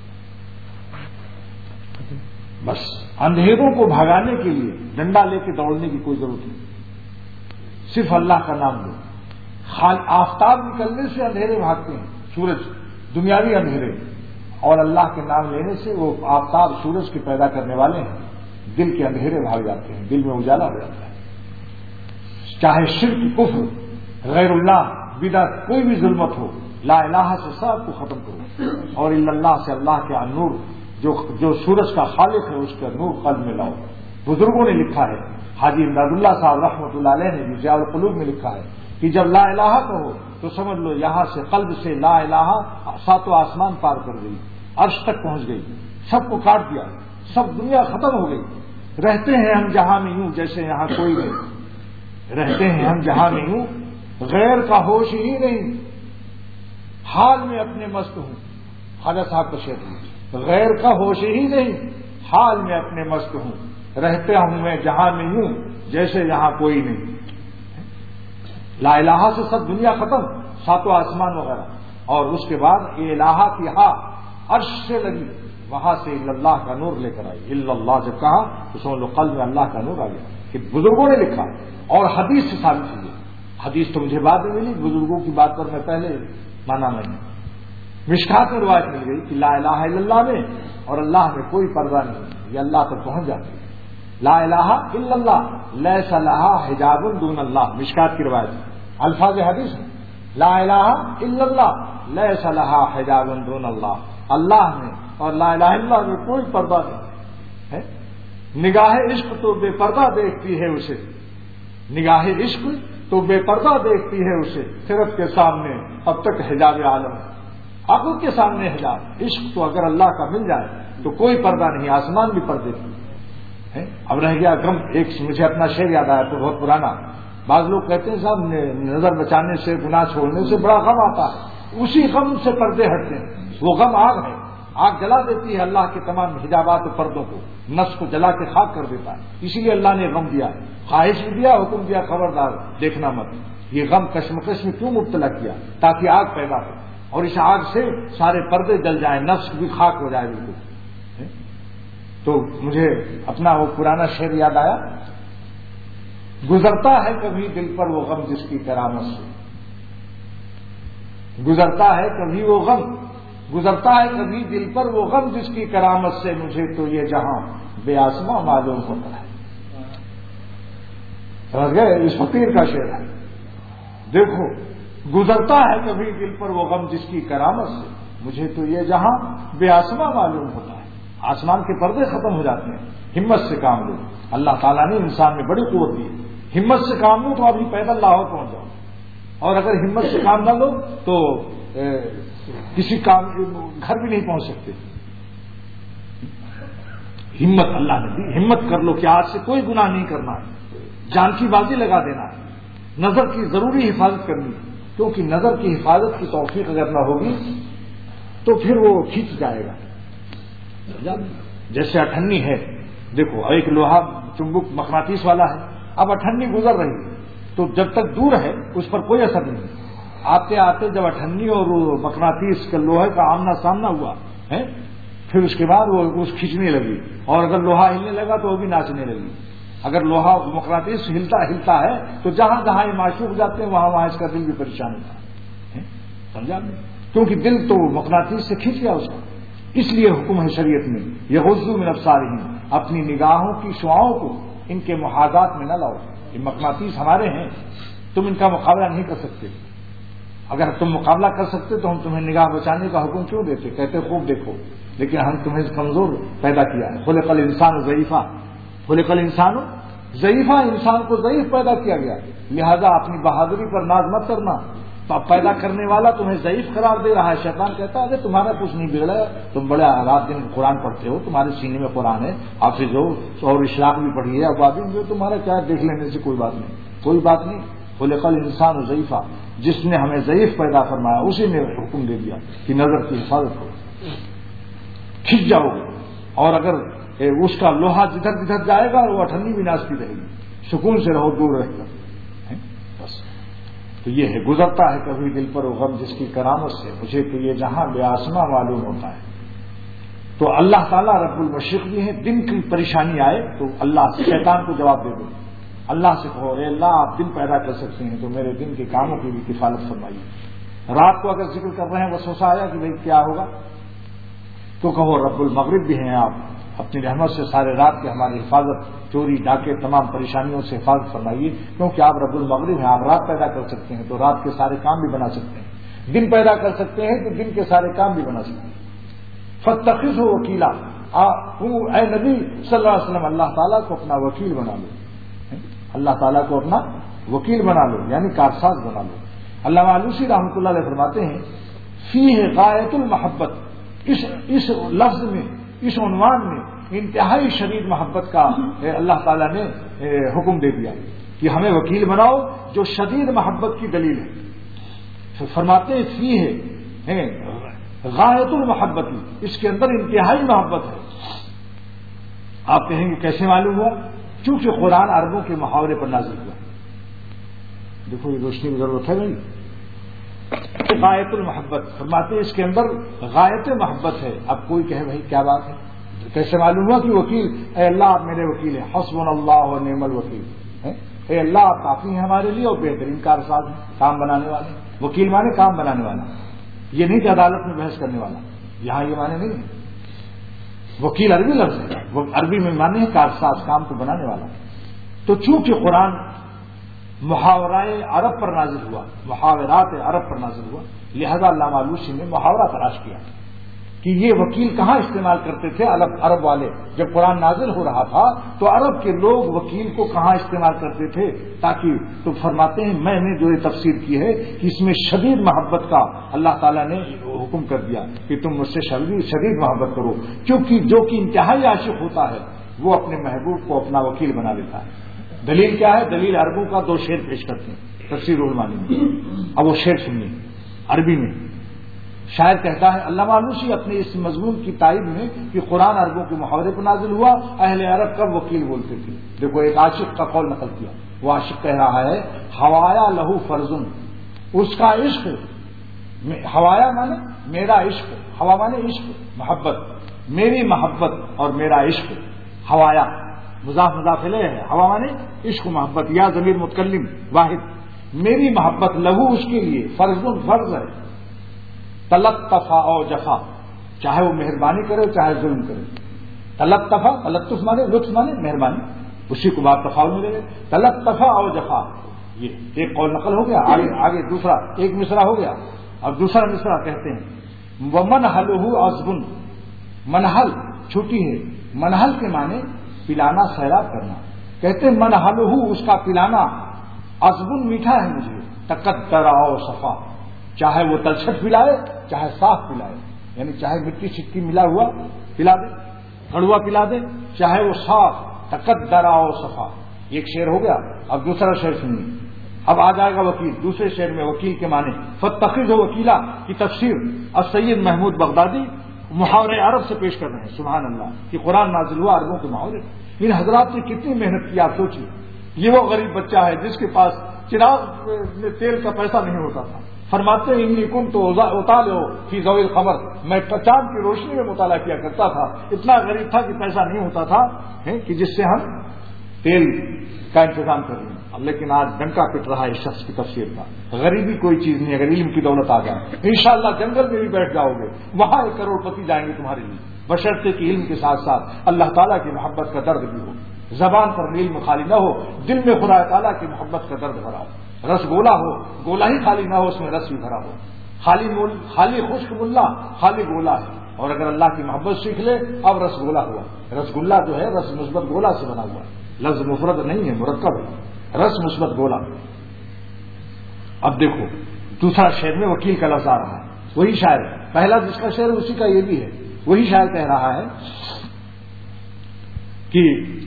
بس اندھیروں کو بھگانے کے لیے ڈنڈا لے کے دوڑنے کی کوئی ضرورت نہیں، صرف اللہ کا نام لو۔ آفتاب نکلنے سے اندھیرے بھاگتے ہیں، سورج دنیاوی اندھیرے، اور اللہ کے نام لینے سے وہ آفتاب سورج کے پیدا کرنے والے ہیں، دل کے اندھیرے بھاگ جاتے ہیں، دل میں اجالا ہو جاتا ہے۔ چاہے شرک، کفر، غیر اللہ، بدعت، کوئی بھی ظلمت ہو، لا الہ سے سب کو ختم کرو، اور الا اللہ سے اللہ کے نور، جو جو سورج کا خالق ہے اس کا نور قلب میں لاؤ۔ بزرگوں نے لکھا ہے، حاجی امداد اللہ صاحب رحمۃ اللہ علیہ نے بھی ضیاء القلوب میں لکھا ہے کہ جب لا الہ کہو تو سمجھ لو یہاں سے قلب سے لا الہ ساتوں آسمان پار کر گئی، عرش تک پہنچ گئی، سب کو کاٹ دیا، سب دنیا ختم ہو گئی۔ رہتے ہیں ہم جہاں میں یوں جیسے یہاں کوئی نہیں، رہتے ہیں ہم جہاں میں یوں غیر کا ہوش ہی نہیں، حال میں اپنے مست ہوں۔ خواجہ صاحب کا شعر ہے، غیر کا ہوش ہی نہیں، حال میں اپنے مست ہوں، رہتا ہوں میں جہاں میں یوں جیسے یہاں کوئی نہیں۔ لا الہ سے سب دنیا ختم، ساتوں آسمان وغیرہ، اور اس کے بعد الہا کی ہاں عرش سے لگی، وہاں سے اللہ کا نور لے کر آئی۔ اللہ جب کہا تو سمجھ لو قلب میں اللہ کا نور آ گیا، کہ بزرگوں نے لکھا اور حدیث سے ثابت ہوئی۔ حدیث تو مجھے بعد میں ملی، بزرگوں کی بات پر میں پہلے مانا میں نے مشکات میں روایت مل گئی کہ لا الہ الا اللہ میں اور اللہ میں کوئی پردہ نہیں، یہ اللہ تک پہنچ جاتی ہے۔ لا الہ الا اللہ لیس لہا حجاب دون اللہ، مشکات کی روایت الفاظ حدیث ہے، لا الہ الا اللہ لیس لہا حجاب دون اللہ، اللہ میں اور لا الہ الا اللہ میں کوئی پردہ نہیں ہے۔ نگاہ عشق تو بے پردہ دیکھتی ہے اسے، نگاہ عشق تو بے پردہ دیکھتی ہے اسے، صرف کے سامنے اب تک حجاب عالم ہے، عقل کے سامنے حجاب۔ عشق تو اگر اللہ کا مل جائے تو کوئی پردہ نہیں، آسمان بھی پردے نہیں ہے۔ اب رہ گیا غم، ایک مجھے اپنا شعر یاد آیا تو بہت پرانا، بعض لوگ کہتے ہیں صاحب نظر بچانے سے گناہ چھوڑنے سے بڑا غم آتا ہے، اسی غم سے پردے ہٹتے ہیں۔ وہ غم آگ ہے، آگ جلا دیتی ہے اللہ کے تمام حجابات و پردوں کو، نفس کو جلا کے خاک کر دیتا ہے، اسی لیے اللہ نے غم دیا، خواہش بھی دیا، حکم دیا خبردار دیکھنا مت۔ یہ غم کشمکش میں کیوں مبتلا کیا؟ تاکہ آگ پیدا ہو اور اس آگ سے سارے پردے جل جائیں، نفس بھی خاک ہو جائے بالکل۔ تو مجھے اپنا وہ پرانا شعر یاد آیا، گزرتا ہے کبھی دل پر وہ غم جس کی کرامت سے، گزرتا ہے کبھی وہ غم، گزرتا ہے کبھی دل پر وہ غم جس کی کرامت سے، مجھے تو یہ جہاں بے آسماں معلوم ہوتا ہے۔ سمجھ گئے؟ اس فقیر کا شعر ہے، دیکھو گزرتا ہے کبھی دل پر وہ غم جس کی کرامت سے، مجھے تو یہ جہاں بے آسماں معلوم ہوتا ہے۔ آسمان کے پردے ختم ہو جاتے ہیں، ہمت سے کام لو۔ اللہ تعالیٰ نے انسان میں بڑی قوت دی، ہمت سے کام لو تو ابھی پیدل لاہور پہنچ جاؤ، اور اگر ہمت سے کام نہ لو تو کسی کام گھر بھی نہیں پہنچ سکتے۔ ہمت اللہ نے دی، ہمت کر لو کہ آج سے کوئی گناہ نہیں کرنا ہے، جان کی بازی لگا دینا ہے، نظر کی ضروری حفاظت کرنی ہے، کیونکہ نظر کی حفاظت کی توفیق اگر نہ ہوگی تو پھر وہ کھینچ جائے گا۔ جیسے اٹھنی ہے، دیکھو ایک لوہا چمبک مقناطیس والا ہے، اب اٹھنی گزر رہی ہے تو جب تک دور ہے اس پر کوئی اثر نہیں، آتے آتے جب اٹھنی اور مقناطیس کے لوہے کا آمنا سامنا ہوا ہے، پھر اس کے بعد وہ اس کھینچنے لگی، اور اگر لوہا ہلنے لگا تو وہ بھی ناچنے لگی۔ اگر لوہا مقناطیس ہلتا ہلتا ہے تو جہاں جہاں یہ معشوق جاتے ہیں وہاں وہاں اس کا دل بھی پریشان ہوتا ہے، سمجھا؟ کیونکہ دل تو مقناطیس سے کھینچ گیا اس کا۔ اس لیے حکم ہے شریعت میں، یغضوا من ابصارہم، اپنی نگاہوں کی شعاؤں کو ان کے محاذات میں نہ لاؤ، یہ مقناطیس ہمارے ہیں، تم ان کا مقابلہ نہیں کر سکتے، اگر تم مقابلہ کر سکتے تو ہم تمہیں نگاہ بچانے کا حکم کیوں دیتے؟ کہتے خوب دیکھو، لیکن ہم تمہیں کمزور پیدا کیا ہے، خلق الانسان ضعیفا، خلق الانسان ضعیفا، انسان کو ضعیف پیدا کیا گیا، لہذا اپنی بہادری پر ناز مت کرنا، تو اب پیدا کرنے والا تمہیں ضعیف قرار دے رہا ہے۔ شیطان کہتا ہے کہ تمہارا کچھ نہیں بگڑا ہے، تم بڑے رات دن قرآن پڑھتے ہو، تمہارے سینے میں قرآن ہے، حافظ ہو اور اشراق بھی پڑھی ہے، اب آدمی جو تمہارا کیا دیکھ لینے سے کوئی بات نہیں، کوئی بات نہیں۔ خلق الانسان ضعیفا، جس نے ہمیں ضعیف پیدا فرمایا اسی نے حکم دے دیا کہ نظر کی حفاظت کرو، کھنچ جاؤ، اور اگر اس کا لوہا جدھر جدھر جائے گا وہ اٹھنی بھی ناچتی رہے گی، سکون سے رہو دور رہ کر، بس۔ تو یہ ہے، گزرتا ہے کبھی دل پر وہ غم جس کی کرامت سے، مجھے تو یہ جہاں بے آسماں معلوم ہوتا ہے۔ تو اللہ تعالیٰ رب المشرق بھی ہیں، دن کی پریشانی آئے تو اللہ شیطان کو جواب دے دو، اللہ سے کہو اے اللہ آپ دن پیدا کر سکتے ہیں تو میرے دن کے کاموں کی بھی کفالت فرمائیے۔ رات کو اگر ذکر کر رہے ہیں وسوسہ آیا کہ بھائی کیا ہوگا تو کہو رب المغرب بھی ہیں آپ، اپنی رحمت سے سارے رات کی ہماری حفاظت، چوری ڈاکے تمام پریشانیوں سے حفاظت فرمائیے، کیونکہ آپ رب المغرب ہیں، آپ رات پیدا کر سکتے ہیں تو رات کے سارے کام بھی بنا سکتے ہیں، دن پیدا کر سکتے ہیں تو دن کے سارے کام بھی بنا سکتے ہیں۔ فاتخذوا وکیلا، اے نبی صلی اللہ علیہ وسلم اللہ تعالیٰ کو اپنا وکیل بنا لو، اللہ تعالیٰ کو اپنا وکیل بنا لو یعنی کارساز بنا لو۔ علامہ آلوسی رحمۃ اللہ علیہ فرماتے ہیں فیہ غایت المحبت، اس اس لفظ میں، اس عنوان میں انتہائی شدید محبت کا اللہ تعالیٰ نے حکم دے دیا کہ ہمیں وکیل بناؤ، جو شدید محبت کی دلیل ہے۔ فرماتے ہیں فیہ غایت المحبت، اس کے اندر انتہائی محبت ہے۔ آپ کہیں گے کیسے معلوم ہوا؟ چونکہ قرآن عربوں کے محاورے پر نازل ہوا۔ دیکھو یہ روشنی کی ضرورت ہے بھائی، غایت المحبت فرماتے ہیں اس کے اندر غایت محبت ہے. اب کوئی کہے بھائی کیا بات ہے, کیسے معلوم ہوا کہ وکیل اے اللہ آپ میرے وکیل ہیں, حسبنا اللہ و نعم الوکیل, اے اللہ آپ کافی ہیں ہمارے لیے اور بہترین کارساز ہیں, کام بنانے والے. وکیل مانے کام بنانے والا, یہ نہیں کہ عدالت میں بحث کرنے والا, یہاں یہ معنی نہیں ہے. وکیل عربی لفظ ہے, وہ عربی میں معنی ہے کارساز, کام کو بنانے والا. تو چونکہ قرآن محاورہ عرب پر نازل ہوا, محاورات عرب پر نازل ہوا, لہذا علامہ آلوسی نے محاورہ تلاش کیا کہ یہ وکیل کہاں استعمال کرتے تھے عرب والے. جب قرآن نازل ہو رہا تھا تو عرب کے لوگ وکیل کو کہاں استعمال کرتے تھے, تاکہ تو فرماتے ہیں میں نے جو یہ تفسیر کی ہے کہ اس میں شدید محبت کا اللہ تعالیٰ نے حکم کر دیا کہ تم مجھ سے شدید محبت کرو, کیونکہ جو کہ انتہائی عاشق ہوتا ہے وہ اپنے محبوب کو اپنا وکیل بنا لیتا ہے. دلیل کیا ہے؟ دلیل عربوں کا دو شعر پیش کرتے ہیں تفسیر المعانی میں. اب وہ شعر سنیے عربی میں. شاعر کہتا ہے, علامہ آلوسی اپنے اس مضمون کی تائید میں کہ قرآن عربوں کے محاورے پر نازل ہوا, اہل عرب کب وکیل بولتے تھے. دیکھو ایک عاشق کا قول نقل کیا, وہ عاشق کہہ رہا ہے ہوایا لہو فرزن, اس کا عشق, ہوایا مانے میرا عشق, ہوا مانے عشق محبت, میری محبت اور میرا عشق. ہوایا مضاف مضاف الیہ ہے, ہوا مانے عشق محبت, یا ضمیر متکلم واحد. میری محبت لہو اس کے لیے, فرزن فرض ہے, تلطفا او جفا, چاہے وہ مہربانی کرے چاہے ظلم کرے. تلطفا تلطف مانے لطف مانے مہربانی, اسی کو بات تفاعل ملے گا. تلطفا او جفا, یہ ایک قول نقل ہو گیا. آگے آگے دوسرا ایک مصرع ہو گیا. اب دوسرا مصرع کہتے ہیں ومنحلہ عذب, منحل چھٹی ہے, منحل کے معنی پلانا سیراب کرنا. کہتے ہیں منحلہ اس کا پلانا, عذب میٹھا ہے مجھے, تقدر او صفا, چاہے وہ تلچھٹ پلائے چاہے صاف پلائے, یعنی چاہے مٹی چٹی ملا ہوا پلا دے, گھڑوا پلا دے, چاہے وہ صاف, تقدر او صفا. ایک شعر ہو گیا. اب دوسرا شعر سنیے. اب آ جائے گا وکیل. دوسرے شعر میں وکیل کے معنی فتخذ وکیلا کی تفسیر السید محمود بغدادی محاورہ عرب سے پیش کر رہے ہیں. سبحان اللہ, کہ قرآن نازل ہوا عربوں کے محاورے. ان حضرات نے کتنی محنت کی آپ سوچیے. یہ وہ غریب بچہ ہے جس کے پاس چراغ میں تیل کا پیسہ نہیں ہوتا تھا. فرماتے ہیں انی کنت اطالع فی ضوء القمر, میں چاند کی روشنی میں مطالعہ کیا کرتا تھا. اتنا غریب تھا کہ پیسہ نہیں ہوتا تھا کہ جس سے ہم تیل کا انتظام کر لیں. لیکن آج ڈنکا پٹ رہا ہے اس شخص کی تفسیر کا. غریبی کوئی چیز نہیں, اگر علم کی دولت آ جائے انشاءاللہ جنگل میں بھی بیٹھ جاؤ گے, وہاں ایک کروڑ پتی جائیں گے تمہارے لیے, بشرطے کہ علم کے ساتھ ساتھ اللہ تعالیٰ کی محبت کا درد بھی ہو. زبان پر علم خالی نہ ہو, دل میں خدا تعالیٰ کی محبت کا درد بھرا ہو. رس گولا ہو, گولا ہی خالی نہ ہو, اس میں رس بھی بھرا ہو. خالی مول خالی خشک ملا خالی گولا ہے, اور اگر اللہ کی محبت سیکھ لے اب رس گولا ہوا. رس گلا جو ہے رس مثبت گولا سے بنا ہوا, لفظ مفرد نہیں ہے مرکب ہے, رس مثبت گولا. اب دیکھو دوسرا شعر میں وکیل کا لفظ آ رہا ہے. وہی شاعر, پہلا جس کا شعر اسی کا یہ بھی ہے. وہی شاعر کہہ رہا ہے کہ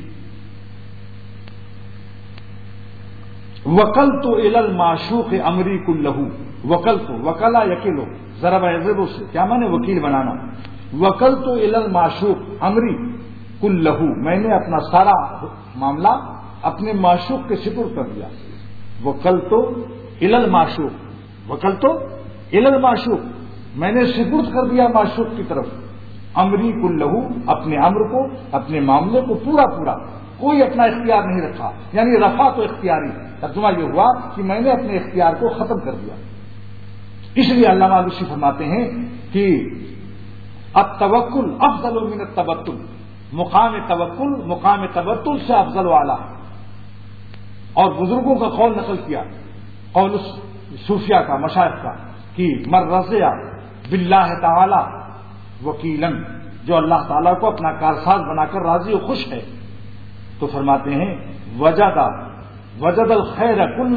وکل تو الی المعشوق امری کلہ, وکل تو وکلا یکلو ضرب یضرب سے کیا مانے وکیل بنانا. وکل تو الی المعشوق امری کلہ, میں نے اپنا سارا معاملہ اپنے معشوق کے سپرد کر دیا. وکل تو الی المعشوق, وکل تو الی المعشوق, میں نے سپرد کر دیا معشوق کی طرف. امری کلہ, اپنے امر کو اپنے معاملے کو پورا پورا, کوئی اپنا اختیار نہیں رکھا. یعنی رفع تو اختیاری, ترجمہ یہ ہوا کہ میں نے اپنے اختیار کو ختم کر دیا. اس لیے علامہ آلوسی فرماتے ہیں کہ التوکل افضل من التبتل, مقام توکل مقام تبتل سے افضل والا ہے. اور بزرگوں کا قول نقل کیا, قول صوفیہ کا مشائخ کا, کہ من رضی باللہ تعالی وکیلن, جو اللہ تعالیٰ کو اپنا کارساز بنا کر راضی و خوش ہے, تو فرماتے ہیں وجد وجد الخیر کلہ,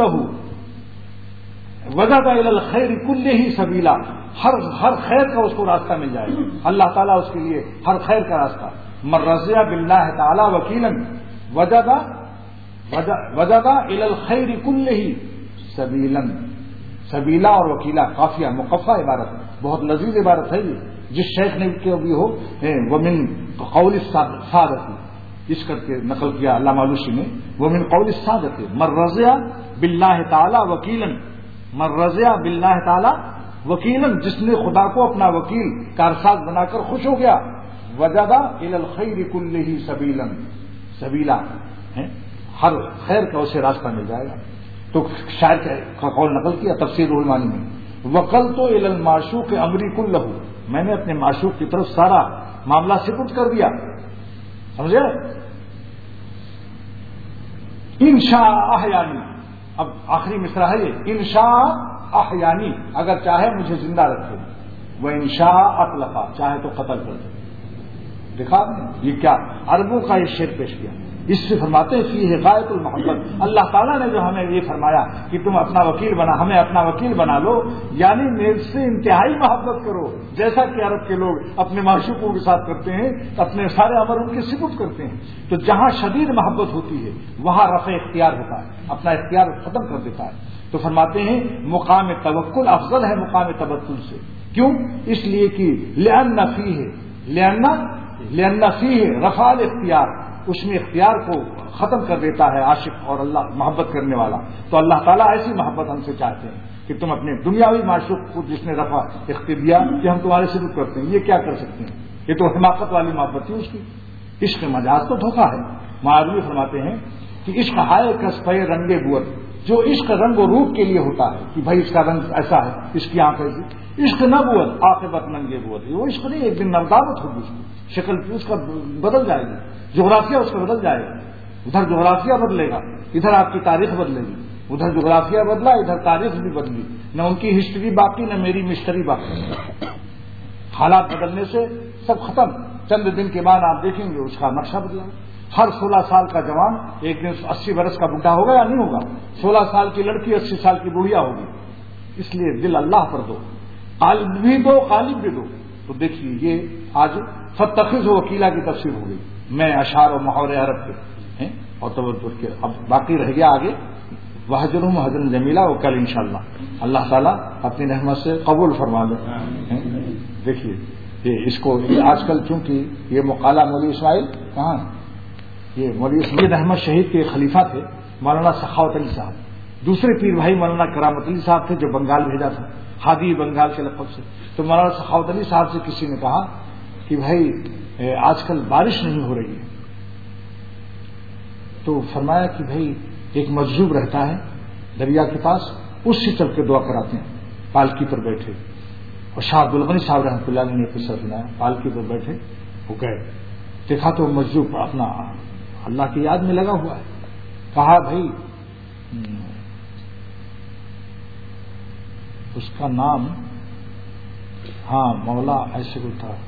وجد الی الخیر کلہ سبیلا, ہر ہر خیر کا اس کو راستہ مل جائے گا. اللہ تعالیٰ اس کے لیے ہر خیر کا راستہ. من رضی باللہ تعالی وکیلن وجد وجد الی الخیر کلہ سبیلا. سبیلا اور وکیلا قافیہ مقفع عبارت, بہت لذیذ عبارت ہے یہ. جس شیخ نے کہ بھی ہو ومن قول السادت, اس کر کے نقل کیا علامہ آلوسی نے, ومن قول السادت من رضی باللہ تعالی وکیلا من رضی باللہ تعالی وکیلا، جس نے خدا کو اپنا وکیل کارساز بنا کر خوش ہو گیا، وجد الی الخیر کلہ سبیلا، سبیلا ہر خیر کا اسے راستہ مل جائے گا. تو شاعر کا قول نقل کیا تفسیر روح المعانی میں، وقلت الی المعشوق امری کلہ، میں نے اپنے معشوق کی طرف سارا معاملہ سپرد کر دیا. سمجھے؟ انشاء احیانی، اب آخری مصرع ہے یہ، انشاء احیانی، اگر چاہے مجھے زندہ رکھے، وہ انشاء اطلقا، چاہے تو قتل کر دے. دیکھا یہ کیا عربوں کا یہ شعر پیش کیا. اس سے فرماتے ہیں فی غایت المحبت، اللہ تعالیٰ نے جو ہمیں یہ فرمایا کہ تم اپنا وکیل بنا، ہمیں اپنا وکیل بنا لو، یعنی میرے سے انتہائی محبت کرو، جیسا کہ عرب کے لوگ اپنے معشوقوں کے ساتھ کرتے ہیں، اپنے سارے امر ان کے سپرد کرتے ہیں. تو جہاں شدید محبت ہوتی ہے وہاں رفع اختیار ہوتا ہے، اپنا اختیار ختم کر دیتا ہے. تو فرماتے ہیں مقام توکل افضل ہے مقام تبتل سے. کیوں؟ اس لیے کہ لأن فیہ لأن لأن فیہ رفع الاختیار، اس میں اختیار کو ختم کر دیتا ہے عاشق اور اللہ محبت کرنے والا. تو اللہ تعالیٰ ایسی محبت ہم سے چاہتے ہیں کہ تم اپنے دنیاوی معشوق کو جس نے رفع اختیار کہ ہم تمہارے سلوک کرتے ہیں، یہ کیا کر سکتے ہیں؟ یہ تو حماقت والی محبت تھی اس کی. عشق مجاز تو دھوکہ ہے. معاویہ فرماتے ہیں کہ عشق ہائے کسفے رنگ بوت، جو عشق رنگ و روپ کے لیے ہوتا ہے کہ بھائی اس کا رنگ ایسا ہے، اس کی آنکھ ایسی، عشق نبوت عاقبت ننگے بوت، وہ عشق نہیں، ایک دن نردامت ہوگی، اس کی شکل اس کا بدل جائے گی، جغرافیہ اس کا بدل جائے گا. ادھر جغرافیہ بدلے گا، ادھر آپ کی تاریخ بدلے گی. ادھر جغرافیہ بدلا، ادھر تاریخ بھی بدلی. نہ ان کی ہسٹری باقی، نہ میری مسٹری باقی. حالات بدلنے سے سب ختم. چند دن کے بعد آپ دیکھیں گے اس کا نقشہ بدلا. ہر سولہ سال کا جوان ایک دن اسی برس کا بوڑھا ہوگا یا نہیں ہوگا؟ سولہ سال کی لڑکی اسی سال کی بوڑھیا ہوگی. اس لیے دل اللہ پر دو، قالب بھی دو، غالب بھی دو. تو دیکھیے یہ آج فتخذ وکیلا کی تفسیر ہو گئی. میں اشعار و محاورے عرب کے اور توجہ کے، اب باقی رہ گیا آگے وحجرہم حجرا جمیلا، وہ کل انشاءاللہ اللہ تعالیٰ اپنی رحمت سے قبول فرما لے. دیکھیے یہ اس کو آج کل چونکہ یہ مقالہ مولوی اسماعیل کہاں ہے، یہ مولوی اسماعیل احمد شہید کے خلیفہ تھے مولانا سخاوت علی صاحب. دوسرے پیر بھائی مولانا کرامت علی صاحب تھے جو بنگال بھیجا تھا، ہادی بنگال کے لقب سے. تو مولانا سخاوت علی صاحب سے کسی نے کہا کہ بھائی آج کل بارش نہیں ہو رہی ہے. تو فرمایا کہ بھائی ایک مجذوب رہتا ہے دریا کے پاس، اس سے چل کے دعا کراتے ہیں. پالکی پر بیٹھے، اور شاہ عبد الغنی صاحب رحمۃ اللہ علیہ نے قصہ سنایا، پالکی پر بیٹھے وہ گئے، دیکھا تو مجذوب اپنا اللہ کی یاد میں لگا ہوا ہے. کہا بھائی اس کا نام ہاں مولا ایسے کو تھا،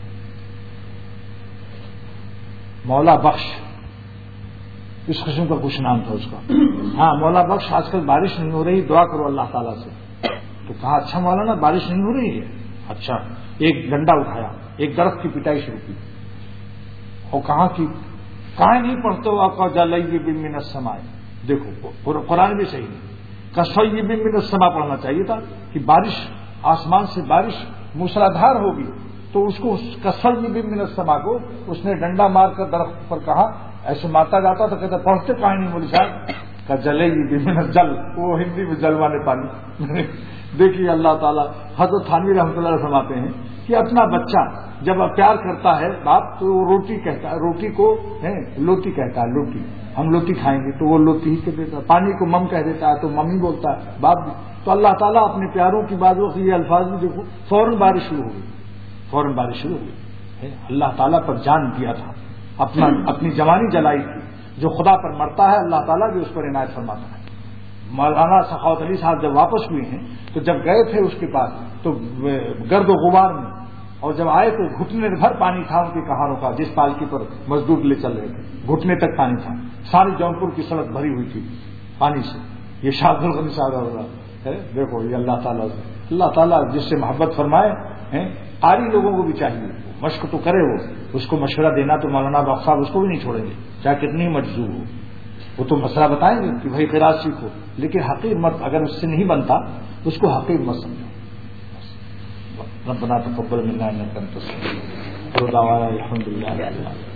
مولا بخش، اس قسم کا کچھ نام تھا اس کا. ہاں مولا بخش، آج کل بارش نہیں ہو رہی، دعا کرو اللہ تعالیٰ سے. تو کہا اچھا مولانا بارش نہیں ہو رہی ہے؟ اچھا. ایک ڈنڈا اٹھایا، ایک درخت کی پٹائی شروع کی، اور کہا کہ کہیں نہیں پڑھتے ہو آپ کا جلیب من السماء. دیکھو قرآن بھی صحیح نہیں، کسیب من السماء پڑھنا چاہیے تھا کہ بارش آسمان سے بارش موسلادھار ہوگی. تو اس کو کسیب من السماء کو اس نے ڈنڈا مار کر درخت پر کہا، ایسے مارتا جاتا تو کہتا پڑھتے کہیں نہیں مولوی صاحب کا جلیب من الجل، وہ ہندی میں جل والے پانی. دیکھیے اللہ تعالیٰ حضرت تھانوی رحمۃ اللہ علیہ فرماتے ہیں کہ اپنا بچہ جب پیار کرتا ہے باپ تو وہ روٹی کہتا ہے، روٹی کو لوٹی کہتا ہے، لوٹی ہم لوٹی کھائیں گے تو وہ لوٹی ہی کہہ دیتا ہے. پانی کو مم کہہ دیتا ہے تو ممی بولتا ہے باپ بھی. تو اللہ تعالیٰ اپنے پیاروں کی باتوں سے یہ الفاظ بھی دیکھو، فوراً بارش شروع ہو گئی، فوراً بارش شروع ہو گئی. اللہ تعالیٰ پر جان دیا تھا، اپنا اپنی جوانی جلائی تھی. جو خدا پر مرتا ہے اللہ تعالیٰ بھی اس پر عنایت فرماتا ہے. مولانا سخاوت علی صاحب جب واپس ہوئے ہیں تو جب گئے تھے اس کے پاس تو گرد و غبار میں، اور جب آئے تو گھٹنے بھر پانی تھا ان کے کہانوں کا، جس پالکی پر مزدور لے چل رہے تھے گھٹنے تک پانی تھا. ساری جونپور کی سڑک بھری ہوئی تھی پانی سے. یہ شاہ عبد الغنی صاحب ہے. دیکھو یہ اللہ تعالیٰ سے، اللہ تعالیٰ جس سے محبت فرمائے ہیں. قاری لوگوں کو بھی چاہیے مشق تو کرے، وہ اس کو مشورہ دینا تو مولانا باغ صاحب اس کو بھی نہیں چھوڑیں گے چاہے کتنی مجذوب ہو. وہ تو مسئلہ بتائیں گے کہ بھائی قراءت سیکھو، لیکن حقیر مت، اگر اس سے نہیں بنتا اس کو حقیر مت سمجھو. ربنا تقبل منا انك انت السميع العليم. الحمد للہ.